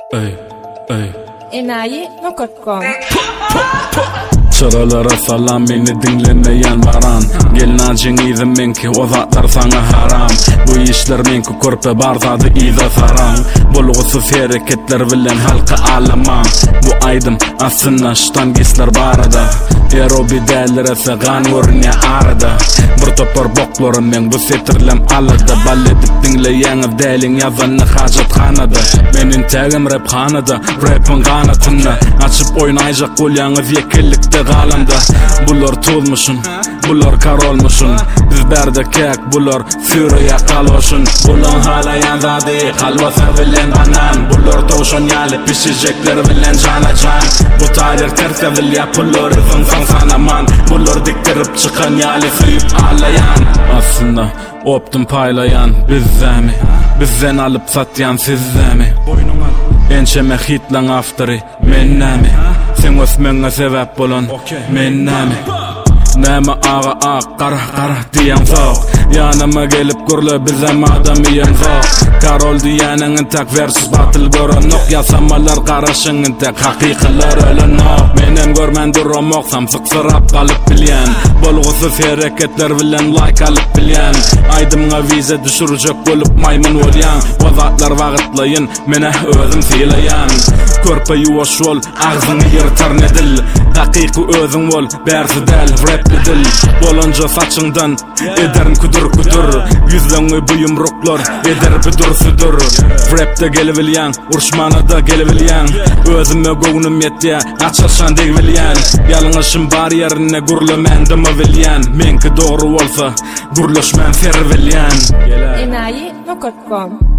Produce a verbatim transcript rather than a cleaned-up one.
Ey, ey. enayi nokta com. Çıralara salam, beni dinlemeyen varan. Gelin acın idim menki, o zatlar sana haram. Bu işler menki körpe barzadı iza saran. Bulgusuz hareketler bilen halka alaman. Bu aydım aslında ştan gisler barada. Erobi derlere sağan görünüyor arada. Bir topar boklarım men bu setirlem alada. Balledip dinleyeniz delin yazanı hacet kanada. Menin tagim rap kanada, rapın kanatında. Açıp oynayacak kulyanız yekillikte galanda. Bular tolmuşun, bular kar olmuşun. Biz berde kek, bular sürüye kalmışın. Bulan hala yanzadı, kalbası bilen banan. Bular toşun yali pişecekler bilen cana can. Bu tarih tertevil yapılır, zın sanaman. Bular diktirip çıkan yali suyup ağlayan. Aslında optum paylayan bizzemi. Bizden alıp satyan sizzemi. Ençeme hitlan afteri mennemi. Sen osmenge sebep bolan mennemi. Näme ağa ağa qarah qarah diyen soq. Yanıma gelip gurlu bizem adamiyen soq. Karol diyenin tak versiz batıl gören nok. Yasamalar qarashın tak haqiqiler ölen nok. Menen görmen durum oqsam sıqsırap kalıp bilyen. Bolgusuz hareketler bilen like alıp bilyen. Aydımga vize düşürecek bolup maymun olyan. O zatlar vaqitlayın mene özüm silayan. Körpe yuvaş ol ağzını yırtar nedil. Haqiqi özün ol bersi del rap dil. Bolonca saçından ederin kudur kudur. Yüzlöngü bu yumruklar eder büdür südür. Rap'te gelebilyen, urşmana gelebilyen. Özüme goğunum yetye, açaşan degbilyen. Yalınışım bar yerine gurlu mendimi bilyen. Menki doğru olsa gurlaşman servilyen. enayi nokta com.